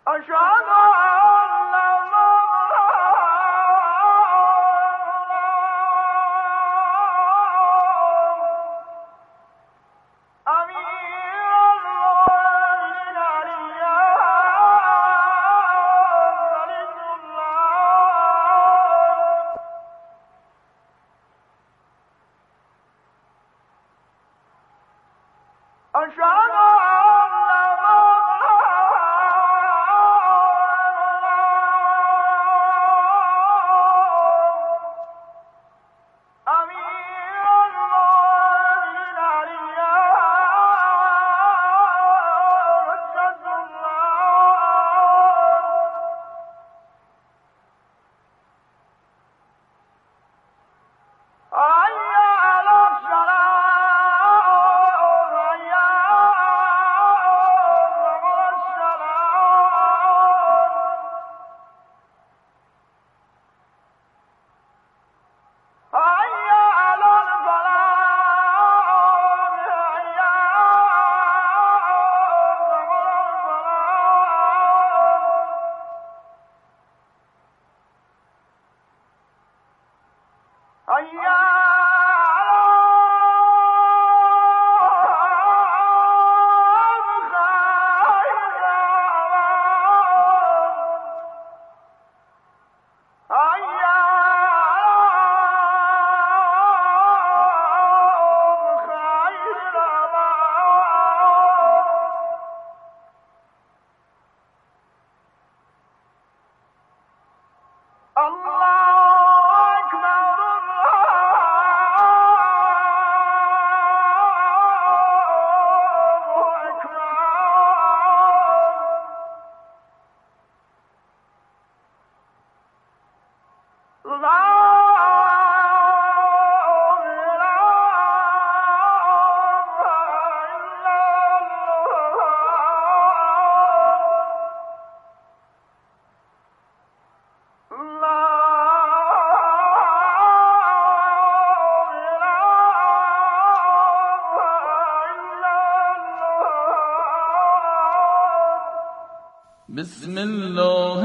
بسم الله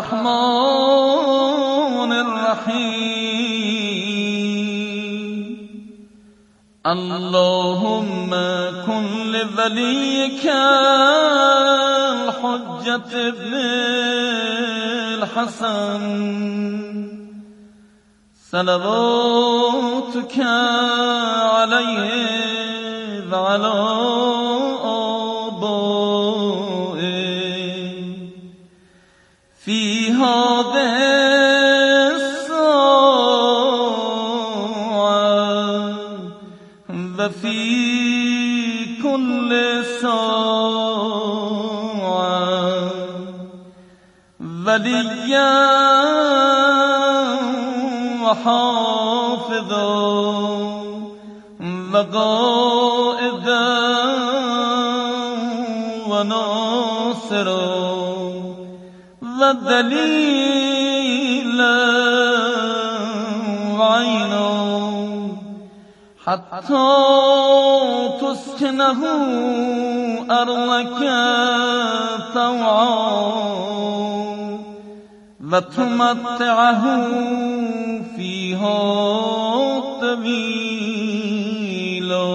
الرحمن الرحیم اللهم كن لوليك الحجة ابن الحسن صلواتك عليه وعلى في هذه الساعة وفي كل ساعة وليا وحافظا وقائدا وناصرا ودليلا وعينا حتى تسكنه أرضك طوعا وتمتعه فيها طويلا.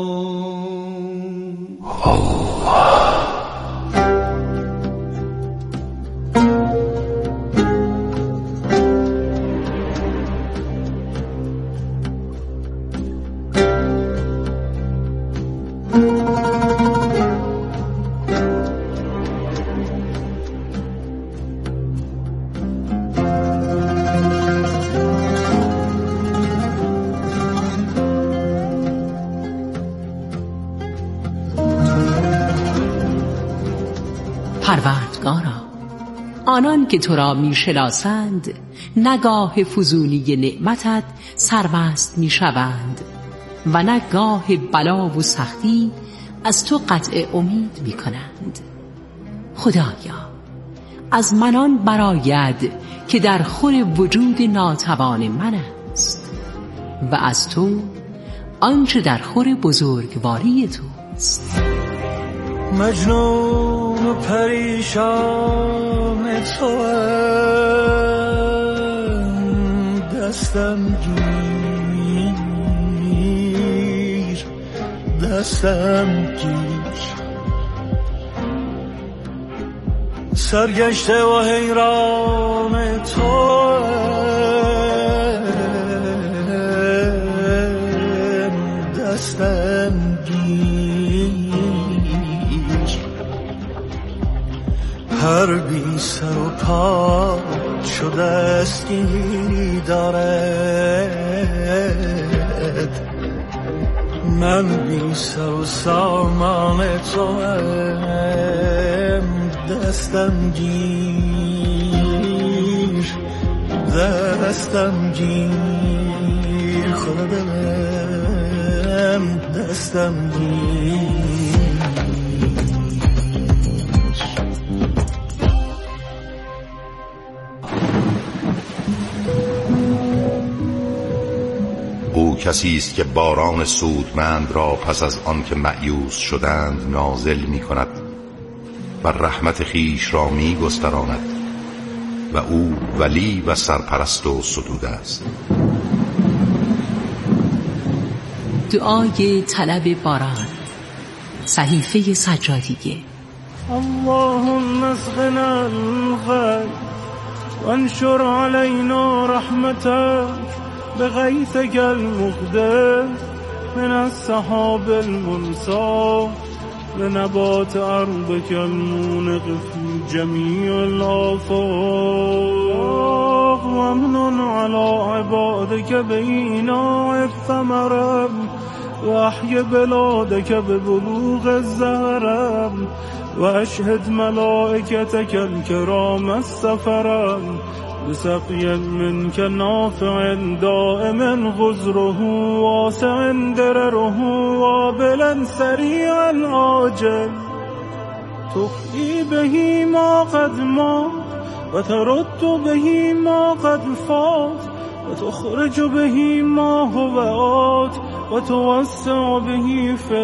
پروردگارا، آنان که تو را می شناسند نگاه فضولی نعمتت سرمست می شوند و نگاه بلا و سختی از تو قطع امید می کنند. خدایا، از منان براید که در خور وجود ناتوان من است و از تو آنچه در خور بزرگواری توست. مجنون و پریشان توام دستم گیر دستم گیر سرگشته و حیران توام دستم گیر هر بی سر و پا شده دستگیری دارد من بی سر و سامان توام دستم گیر دستم گیر خدا دلم دستم گیر او کسی است که باران سودمند را پس از آن که مأیوس شدند نازل می کند و رحمت خیش را می گستراند و او ولی و سرپرست و ستوده است. دعای طلب باران، صحیفه سجادیه. اللهم اسقنا الغيث وانشر علينا رحمتك بغيثك المقدس من السحاب المنصاف لنبات أرضك المونق في جميع الآفاق وامنن على عبادك بإيناء الثمرة وأحي بلادك ببلوغ الزهرة وأشهد ملائكتك الكرام السفرة بسقي منك نافع دائم غزره واسع درره وابلا سريعا عاجل تحيي به ما قد مات وترد به ما قد فات وتخرج به ما هو آت وتوسع به في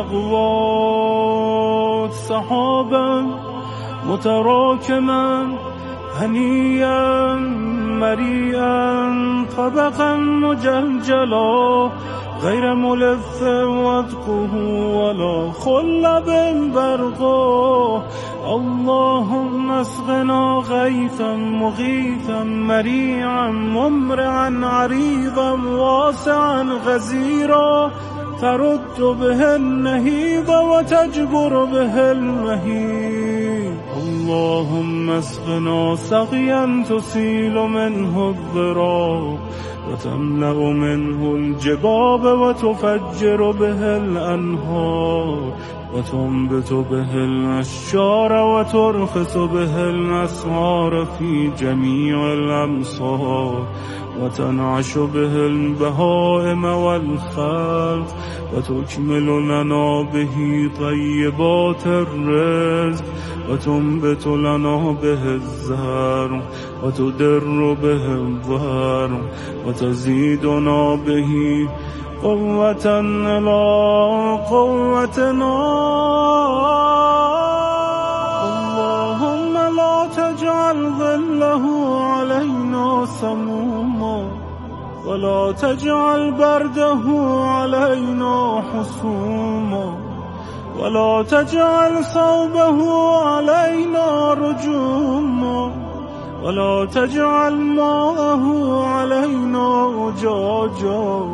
الأقوات سحابا متراكما هنيئا مريئا طبقا مجلجلا غير ملث وادقه ولا خلب برقه اللهم اسقنا غيثا مغيثا مريعا ممرعا عريضا واسعا غزيرا ترد به النهيض وتجبر به المهيض اللهم اسقنا سقيا تسيل منه الضراب وتملأ منه الجباب وتفجر به الأنهار وتنبت به الأشجار وترخص به الأسعار في جميع الأمصار وتنعش به البهائم والخلق وتكمل لنا به طيبات الرزق وتنبت لنا به الزرع وتدر به الظهر وتزيدنا به قوة إلى قوتنا اللهم لا تجعل ظله علينا سموما ولا تجعل برده علينا حسوما ولا تجعل صوبه علينا رجوما ولا تجعل ماءه علينا أجاجا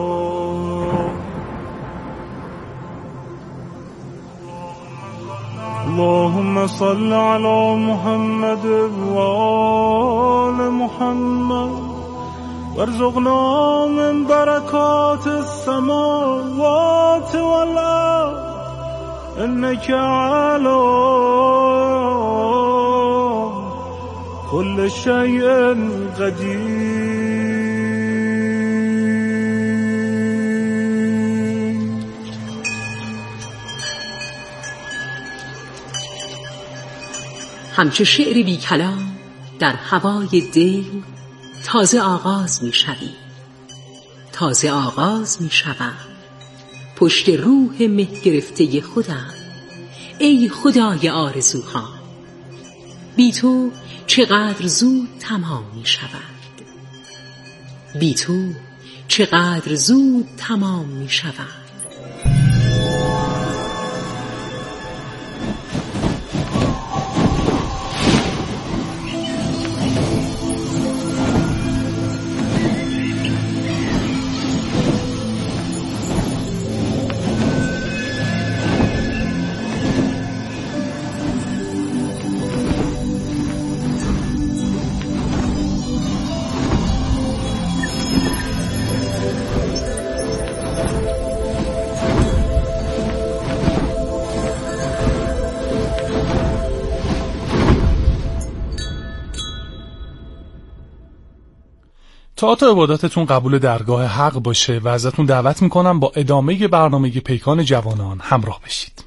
اللهم صل على محمد وآل محمد وارزقنا من بركات السماوات والأرض إنك على كل شيء قدير. همچو شعر بی کلام در هوای دل تازه آغاز می شوی، تازه آغاز می شوم پشت روح مه گرفته خودم. ای خدای آرزوها، بی تو چقدر زود تمام می شود. بی تو چقدر زود تمام می شود. طاعات و عباداتتون قبول درگاه حق باشه و ازتون دعوت میکنم با ادامه برنامه پیکان جوانان همراه بشید.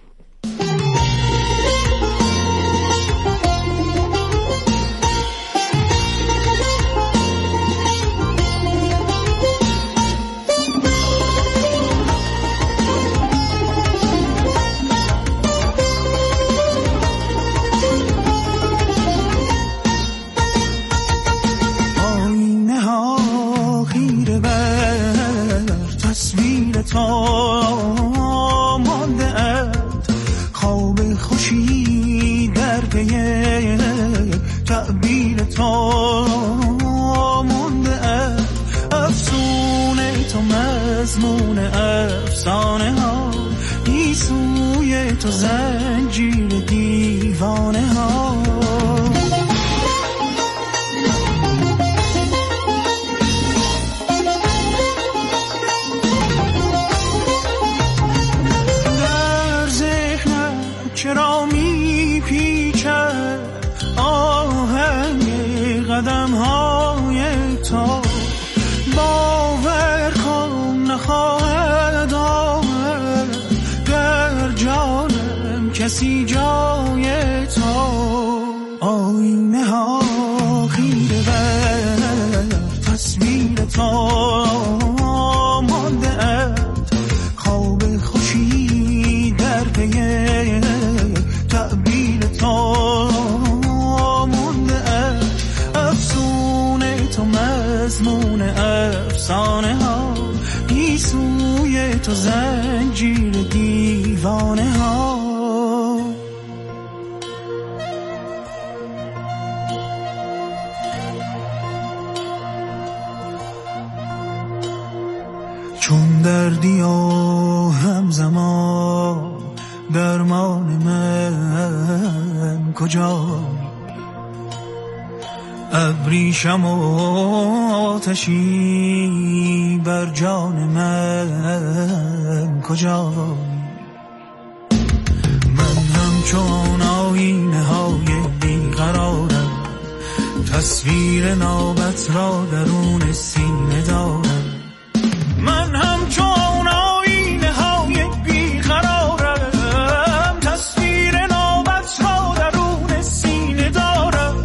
تو زنجیر دیوانه ها در ذهنم چرا میپیچد آهنگ قدم های تو باور کن نخواهد آمد در جانم کسی جای تو آینه ها خیره بر تصویر تو مانده اند خواب خوشی در پی تعبیر تو مانده اند افسونه تو مضمون افسانه ها گیسوی تو زنجیر دیوانه ها چون دردی و همزمان درمان من کجا ابریشم و آتشی بر جان من کجا من همچون آینه های بیقرارم تصویر نوبت را درون سینه دارم من همچون آینه های بیقرارم تصویر نوبت را درون سینه دارم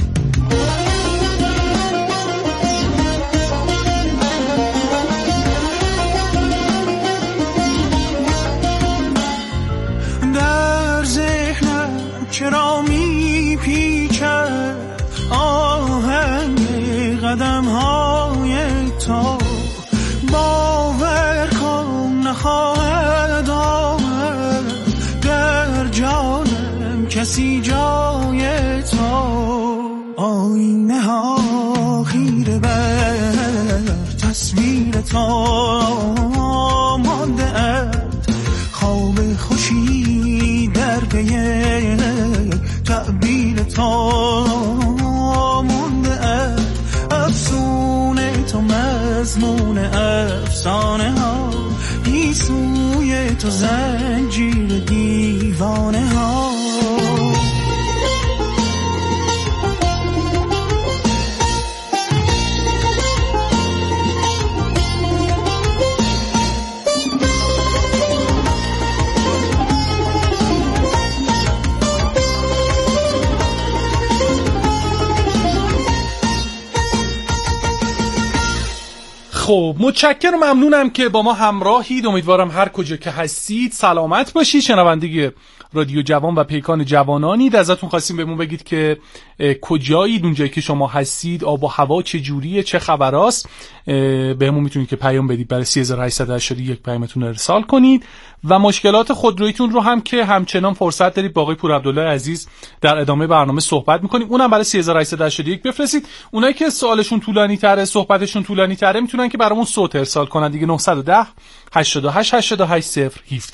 در ذهنم چرا میپیچد آهنگ قدم های تو باور کن نخواهد آمد در جانم کسی جای تو آینه ها خیره بر تصویر تو مانده اند خواب خوشی در پی تعبیر تو مانده اند افسونه تو مضمون افسانه ها گیسوی تو زنجیر دیوانه ها خب متشکرم و ممنونم که با ما همراهید. امیدوارم هر کجا که هستید سلامت باشید. شنونده رادیو جوان و پیکان جوانانید. ازتون خواستیم بهمون بگید که کجایید، اونجایی که شما هستید آب و هوا چه جوریه، چه خبراست. بهمون میتونید که پیام بدید برای 3881 پیامتون ارسال کنید و مشکلات خودرویتون رو هم که همچنان فرصت دارید با آقای پورعبدالله عزیز در ادامه برنامه صحبت میکنیم، اونم برای 3881 بفرستید. اونایی که سوالشون طولانی تره، صحبتشون طولانی تره، میتونن که برامون صوت ارسال کنن دیگه. 910 88 88 017.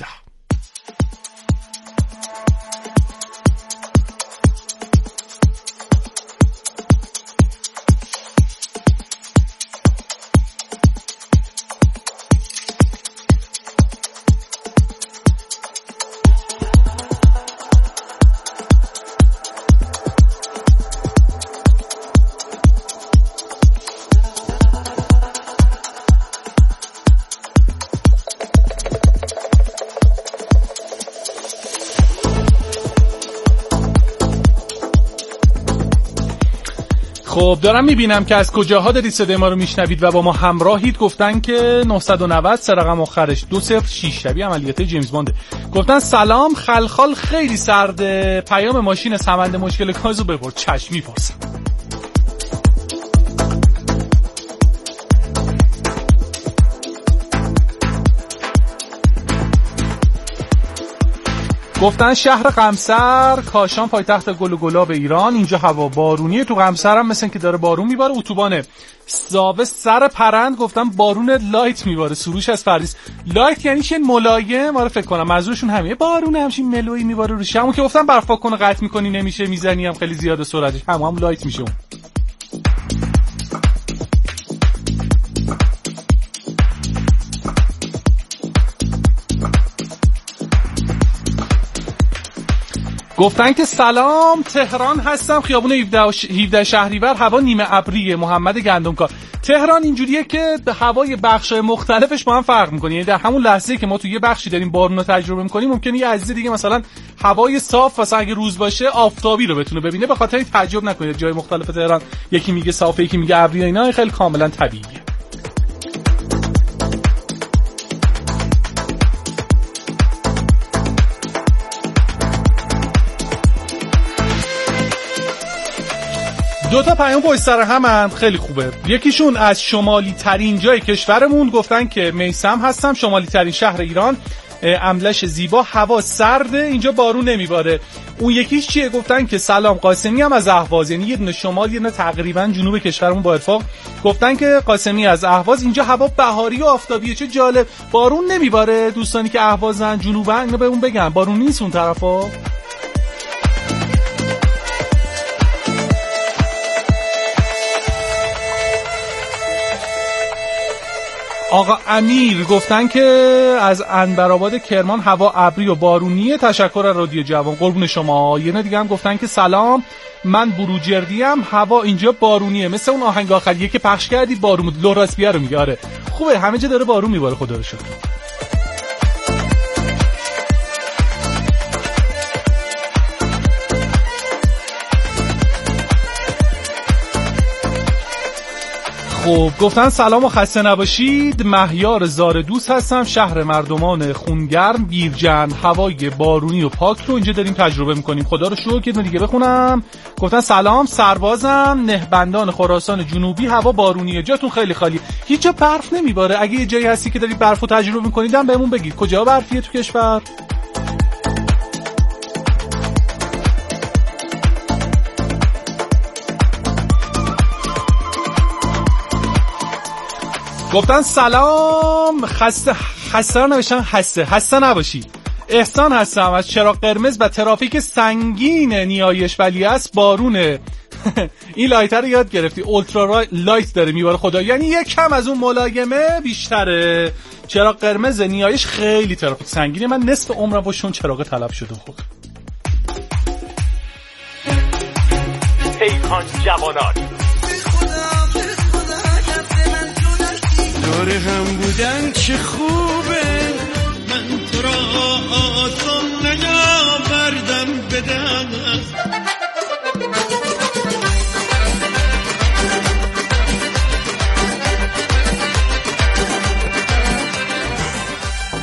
خب دارم میبینم که از کجاها دارید صدای ما رو میشنوید و با ما همراهید. گفتن که 990 رقم آخرش 206 شبیه عملیات جیمز بانده. گفتن سلام، خلخال خیلی سرده، پیام ماشین سمند مشکل گازو ببر. چشم میپرسم. گفتن شهر قمصر کاشان پایتخت گل و گلاب ایران، اینجا هوا بارونیه. تو قمصر هم مثل که داره بارون میباره. اتوبان زاوه سر پرند گفتن بارون لایت میباره. سروش از فردیس. لایت یعنی چه؟ ملایم. آره فکر کنم منظورشون همینه. بارون همچین ملویی میباره روش. همون که گفتن برفا کنه قطع میکنی نمیشه، میزنی هم خیلی زیاده سرعتش، هم لایت میشه. گفتن که سلام، تهران هستم، خیابون 17 شهریور، هوا نیمه ابریه. محمد گندمکار. تهران اینجوریه که هوای بخش‌های مختلفش با هم فرق می‌کنه. یعنی در همون لحظه که ما تو یه بخشی داریم بارون رو تجربه می‌کنیم، ممکنه یه عزیز دیگه مثلا هوای صاف مثلا اگه روز باشه آفتابی رو بتونه ببینه. به خاطر این تعجب نکنید جای مختلف تهران یکی میگه صافه، یکی میگه ابری، اینا خیلی کاملا طبیعیه. دو تا پیام پشت سر همن، خیلی خوبه. یکیشون از شمالی ترین جای کشورمون، گفتن که میثم هستم، شمالی ترین شهر ایران، املش زیبا، هوا سرده، اینجا بارون نمیباره. اون یکیش چیه؟ گفتن که سلام، قاسمی هم از اهواز، یعنی یه دونه شمال یه دونه تقریبا جنوب کشورمون با اتفاق. گفتن که قاسمی از اهواز، اینجا هوا بهاری و آفتابیه. چه جالب، بارون نمیباره. دوستانی که اهوازن جنوبن اینو بهمون بگن بارون نیست اون طرفا. آقا امیر گفتن که از عنبرآباد کرمان هوا ابری و بارونیه. تشکر از رادیو جوان، قربون شما. یه دیگه هم گفتن که سلام، من بروجردیم، هوا اینجا بارونیه، مثل اون آهنگ آخریه که پخش کردی بارون بود. لوراسپیه رو میگه. آره خوبه، همه جا داره بارون میباره، خدا رو شکر. خب گفتن سلام و خسته نباشید، مهیار زار دوست هستم، شهر مردمان خونگرم بیرجند، هوای بارونی و پاک رو اینجا داریم تجربه میکنیم. خدا رو شکر. یه دیگه بخونم. گفتن سلام، سربازم، نهبندان خراسان جنوبی، هوا بارونیه، جاتون خیلی خالی، هیچ جا برف نمیباره. اگه یه جایی هستی که دارید برف رو تجربه میکنید هم بهمون بگید کجا برفیه تو کشور. گفتن سلام، خسته نباشی. احسان هستم، از چراغ قرمز و ترافیک سنگین نیایش ولیعصر بارونه. این لایتر رو یاد گرفتی، اولترا لایت داره میباره. خدا، یعنی یک کم از اون ملایمه بیشتره. چراغ قرمز نیایش خیلی ترافیک سنگینه. من نصف عمرم با شون چراغ طلب شده. خب پیکان جوانان دور هم بودن چه خوبه، من تو را آسان نیاوردم بدن.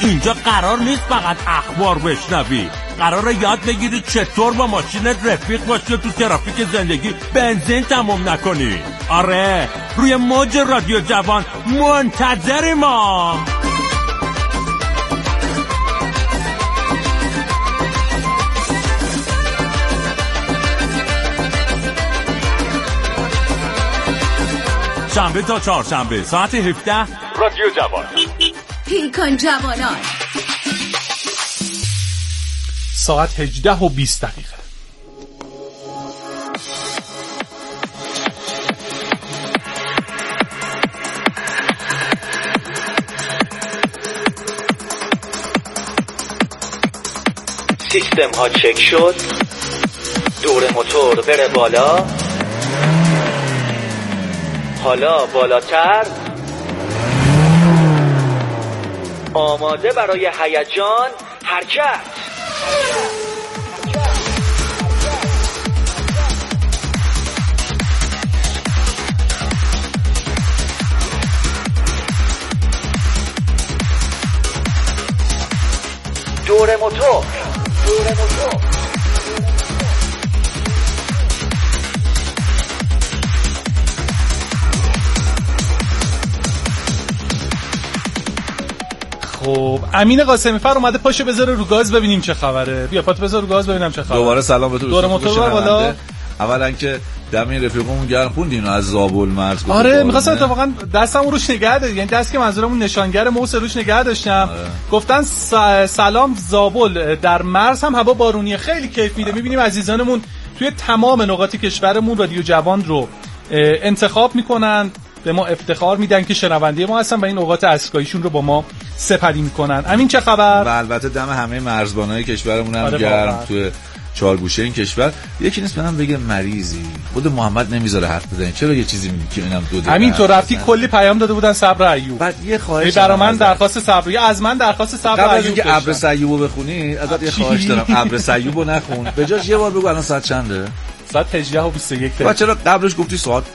اینجا قرار نیست فقط اخبار بشنوی، قراره یاد بگیری چطور با ماشینت رفیق باشی تو ترافیک زندگی بنزین تموم نکنی. آره، روی موج رادیو جوان منتظری ما. شنبه تا چهارشنبه ساعت 17 رادیو جوان. پیکان جوانان. ساعت 18:20. سیستم ها چک شد، دور موتور بره بالا، حالا بالاتر، آماده برای هیجان، حرکت. دور موتور. خب امین قاسمی فر اومده پاشو بذاره رو گاز ببینیم چه خبره. بیا پات بذار رو گاز ببینم چه خبره. دوباره سلام به تو. دور موتور بالا. اولا که دم رفیقمون گرم خوندین از زابل مرز. آره می‌خواستم اتفاقا دستم روش نگه داشت، یعنی دست که منظورمون نشانگر موس روش نگه داشتم. گفتن سلام زابل، در مرز هم هوا بارونیه، خیلی کیف میده. می‌بینیم عزیزانمون توی تمام نقاط کشورمون رادیو جوان رو انتخاب میکنن، به ما افتخار میدن که شنونده ما هستن و این اوقات عصرگاهیشون رو با ما سپری میکنن. امین چه خبر؟ و البته دم همه مرزبانای کشورمون هم گرم توی چهار گوشه این کشور. یکی نیست منم بگه مریضی خود محمد نمیذاره حرف بزنه، چرا یه چیزی میگی که اینم دو دقیقه. امین تو رفتی کلی پیام داده بودن صبر ایوب، بعد یه خواهش برای من درخواست صبر، از من درخواست صبر ایوب. قبل از اینکه ابر سیوبو بخونی ازت یه خواهش دارم، ابر سیوبو نخون، به جاش یه بار بگو الان ساعت چنده؟ ساعت 18:21. بعد چرا قبلش گفتی ساعت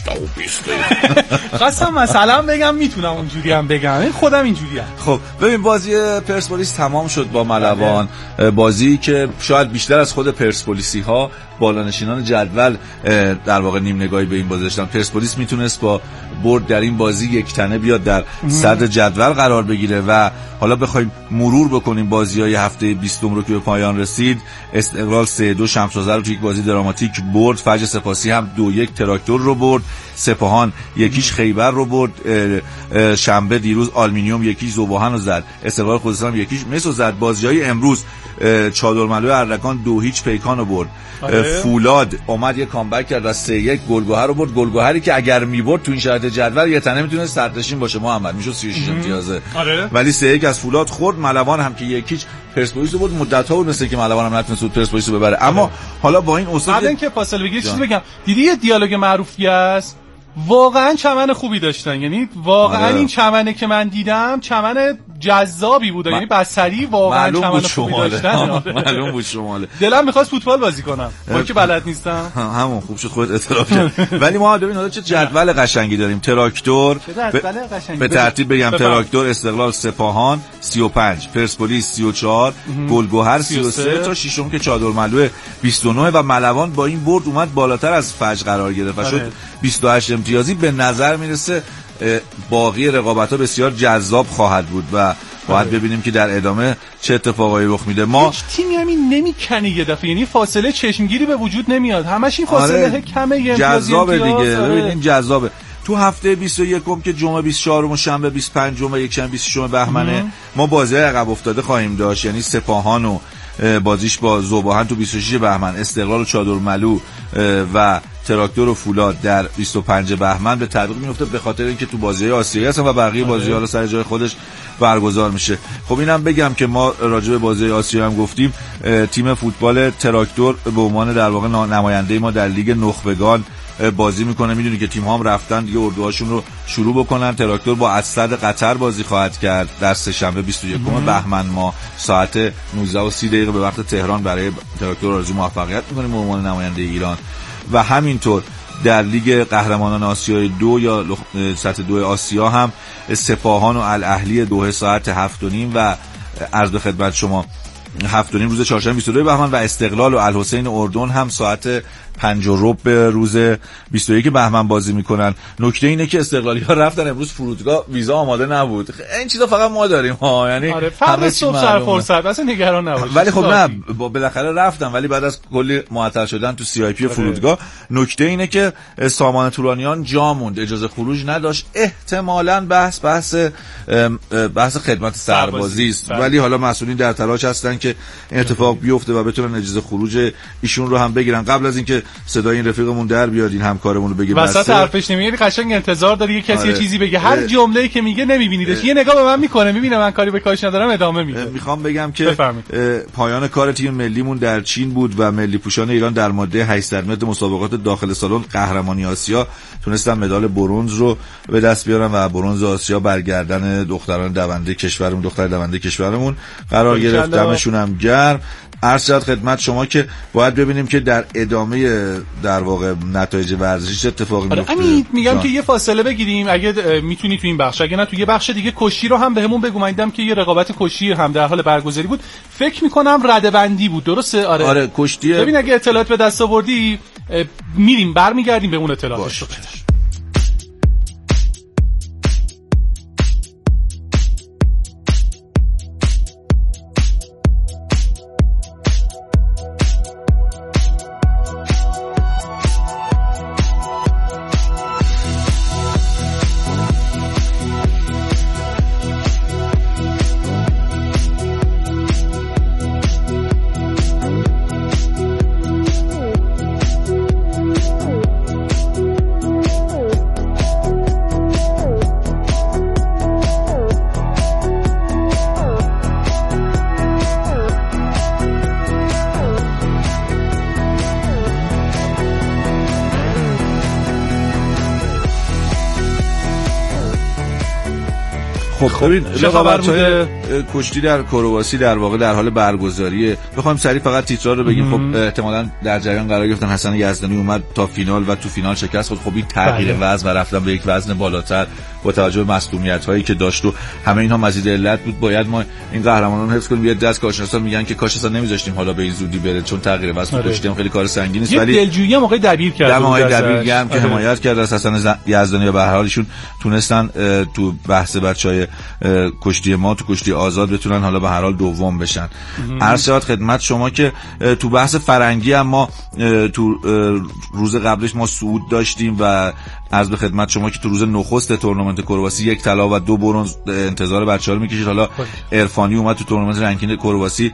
18:20؟ خواستم مثلا بگم میتونم اونجوری هم بگم، خودم اینجوریه. خب ببین بازی پرسپولیس تمام شد با ملوان، بازی که شاید بیشتر از خود پرسپولیسی ها بالانشینان جدول در واقع نیم نگاهی به این بازی داشتن. پرسپولیس میتونست با برد در این بازی یک تنه بیاد در صدر جدول قرار بگیره و حالا بخوایم مرور بکنیم بازی‌های هفته 20 رو که به پایان رسید. استقلال 3-2 شمس‌آذر رو توی یک بازی دراماتیک برد، فجر سپاسی هم 2-1 تراکتور رو برد، سپاهان 1-0 خیبر رو برد، شنبه دیروز آلومینیوم 1-0 ذوباهن رو زد، استقلال خوزستان 1-0 مس رو زد. بازی‌های امروز چادرملو اردکان 2-0 پیکان رو برد. فولاد اومد یه کامبک کرد و 3-1 گلگهر رو برد. گلگهری که اگر می‌برد تو این شرایط جدول یه تنه میتونه صدرنشین باشه محمد، میشد 36 امتیازه. ولی 3-1 از فولاد خورد. ملوان هم که 1-0 پرسپولیس رو برد. مدت‌ها بود مثل که ملوان هم نتونست پرسپولیس رو ببره، اما حالا با این اوضاع بعد اینکه فاصله بگیری چیزی بگم، دیدی یه دیالوگ معروفی است، واقعا چمن خوبی داشتن، یعنی واقعا این چمنه که من دیدم چمن جذابی بود، یعنی بصری واقعا چمن خوبی داشتن. معلوم بود شماله. دلم می‌خواست فوتبال بازی کنم، با که بلد نیستم. همون خوب شد خودت اعتراف کردی. ولی ما ببین حالا چه جدول قشنگی داریم. تراکتور به ترتیب بگم، تراکتور، استقلال، سپاهان 35، پرسپولیس 34، گلگهر 33 تا ششم که چادرملو 29 و ملوان با این برد اومد بالاتر از فجر قرار گرفت و شد 28 امتیازی. به نظر میرسه باقی رقابت‌ها بسیار جذاب خواهد بود و باید ببینیم که در ادامه چه اتفاقایی رخ میده. ما هیچ تیمی همین نمیکنه یه دفعه، یعنی فاصله چشمگیری به وجود نمیاد، همش این فاصله کمه، یه جذابه دیگه. ببینیم جذابه. تو هفته 21 که جمعه 24 و شنبه 25 و یکشنبه 26 بهمنه ما بازی‌های عقب افتاده خواهیم داشت، یعنی سپاهان و بازیش با ذوباهن تو 26 بهمن، استقلال و چادرملو و تراکتور و فولاد در 25 بهمن به تعویق میفته، به خاطر اینکه تو بازی‌های آسیایی هستن و بقیه بازی‌ها رو سر جای خودش برگزار میشه. خب اینم بگم که ما راجع به بازی آسیا هم گفتیم، تیم فوتبال تراکتور به عنوان در واقع نماینده ما در لیگ نخبگان بازی میکنه. میدونی که تیم ها هم رفتن دیگه اردوهاشون رو شروع بکنن. تراکتور با اسد قطر بازی خواهد کرد در سه‌شنبه 21 بهمن. ما ساعت 19:30 به وقت تهران برای تراکتور آرزوی موفقیت میکنیم به عنوان نماینده ایران. و همینطور در لیگ قهرمانان آسیای 2 یا سطح 2 آسیا هم سپاهان و الاهلی دوحه ساعت 7:30 و عرض به خدمت شما 7:30 روز چهارشنبه 22 بهمن و استقلال و الحسین اردن هم ساعت 5:15 روز 21 بهمن بازی میکنن. نکته اینه که استقلالی‌ها رفتن امروز فرودگاه، ویزا آماده نبود. این چیزا فقط ما داریم ها، یعنی همه صبح سر فرصت اصلا نگران نباش. ولی خب نه بالاخره رفتن، ولی بعد از کلی معطل شدن تو سی آی پی فرودگاه. نکته اینه که سامان تورانیان جا موند، اجازه خروج نداشت. احتمالاً بحث خدمت سربازی است، ولی حالا مسئولین در تلاش هستن که این اتفاق بیفته و بتونن اجازه خروج ایشون رو هم بگیرن. قبل از اینکه صدای این رفیقمون در بیاد، این همکارمون رو بگه وسط حرفش نمیگه، قشنگ انتظار داره یه کسی یه چیزی بگه. هر جمله‌ای که میگه نمیبینیدش، یه نگاه به من میکنه، میبینه من کاری به کارش ندارم، ادامه میده. میخوام بگم که پایان کار تیم ملیمون در چین بود و ملی پوشان ایران در ماده 800 متر مسابقات داخل سالن قهرمانی آسیا تونستن مدال برنز رو به دست بیارن و برنز آسیا برگردن دختران دونده کشورمون، دختر دونده کشورمون قرار گرفت. دمشون هم گرم. عرض شد خدمت شما که باید ببینیم که در ادامه در واقع نتایج ورزشی چه اتفاقی میفته. میگم که یه فاصله بگیریم اگه میتونی تو این بخش، اگه نه تو یه بخش دیگه کشتی رو هم بهمون بگو. من دیدم که یه رقابت کشتی هم در حال برگزاری بود، فکر میکنم ردبندی بود، درسته؟ آره کشتی. ببین اگه اطلاعات به دست آوردی میریم برمیگردیم به اون اطلاعاتش. خب ببین رقابت‌های کشتی در کرواسی در واقع در حال برگزاریه. بخوام سریع فقط تیترا رو بگیم. خب احتمالاً در جریان قرار گرفتن حسن یزدانی اومد تا فینال و تو فینال شکست خورد. خب این تغییر وزن و رفتن به یک وزن بالاتر با توجه به مصدومیت‌هایی که داشت و همه اینها مزید علت بود. باید ما این قهرمانان رو حفظ کنیم. یه دست کارشناسان میگن که کاش اصلا نمیذاشتیم حالا به این زودی بره، چون تغییر وزن کشتی هم خیلی کار سنگینی است. ولی دلجویی موقع دبیر کرد، موقع دبیر هم که حمایت کرد از حسن یزدانی و به هر حال ایشون تونستن تو بحث بچهای کشتی ما تو کشتی آزاد بتونن حالا به هر حال دوم بشن. عرض شد خدمت شما که تو بحث فرنگی هم ما تو روز قبلش ما صعود داشتیم و عرض به خدمت شما که تو روز نخست تورنمنت کرواسی 1 طلا و 2 برنز انتظار بچه‌ها رو می‌کشید. حالا عرفانی اومد تو تورنمنت رنکینگ کرواسی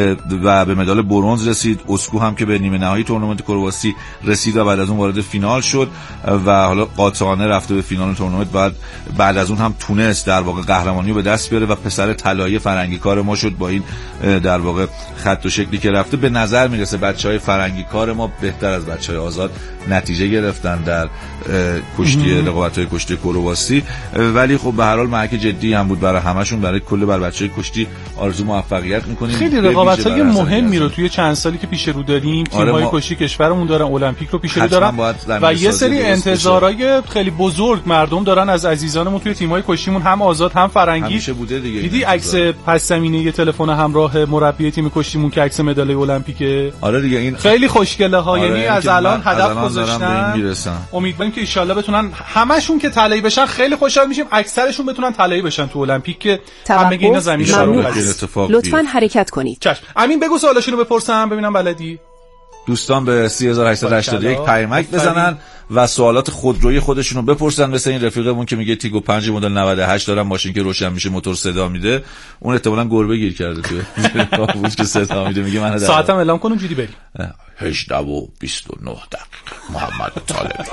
و به مدال برنز رسید. اسکو هم که به نیمه نهایی تورنمنت کرواسی رسید و بعد از اون وارد فینال شد و حالا قاطعانه رفته به فینال تورنمنت. بعد از اون هم تونست در واقع قهرمانی رو به دست بیاره و پسر طلایی فرنگی کار ما شد. با این در واقع خط و شکلی که رفته به نظر میرسه بچهای فرنگی کار ما بهتر از بچهای آزاد نتیجه گرفتن در کشتی رقابت‌های کشتی کرواسی. ولی خب به هر حال معرکه جدی هم بود برای همشون. برای کل بچهای کشتی آرزو موفقیت می‌کنیم. خیلی رقابت‌های مهمی رو توی چند سالی که پیش رو داریم تیم‌های کشتی کشورمون دارن، المپیک رو پیش رو دارن و یه سری انتظارهای خیلی بزرگ مردم دارن از عزیزانمون توی تیم‌های کشتیمون، هم آزاد هم فرنگی. همیشه بوده دیگه. دیدی عکس پس زمینه یه تلفن همراه مربی تیم کشتیمون که عکس مدال المپیکه؟ آره دیگه این خیلی خوشگله ها. یعنی از الان هدف گذاشتن. امیدواریم که ان شاءالله بتونن همشون که طلایی بشن. خیلی خوشحال میشیم اکثرشون بتونن طلایی بشن تو المپیک که همه اینا زمین رو لطفاً حرکت کنید. چشم. امین بگو سوالاشونو بپرسم ببینم بلدی. دوستان به 3881 پیامک بزنن و سوالات خودرویی خودشونو بپرسن. مثل این رفیقمون که میگه تیگو 5 مدل 98 دارم، ماشین که روشن میشه موتور صدا میده. اون احتمالاً گربه گیر کرده توی کاپوت که صدا میده. میگه من ساعتم اعلام کن اونجوری بریم. 18:29 محمد طالب.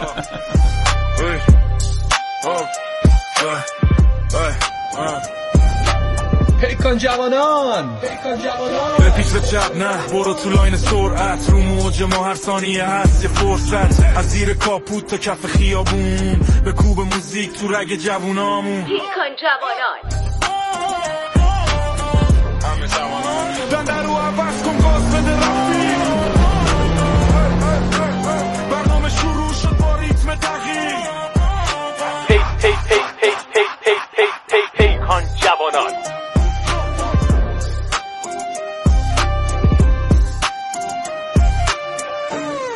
پیکان جوانان به پیش به چپ نه برو تو لاین سرعت، رو موج ما هر ثانیه هست یه فرصت. از زیر کاپوت تا کف خیابون به کوب موزیک تو رگ جوانامون. پیکان جوانان همه جوانان دن در رو عوض کن گاز بده رفت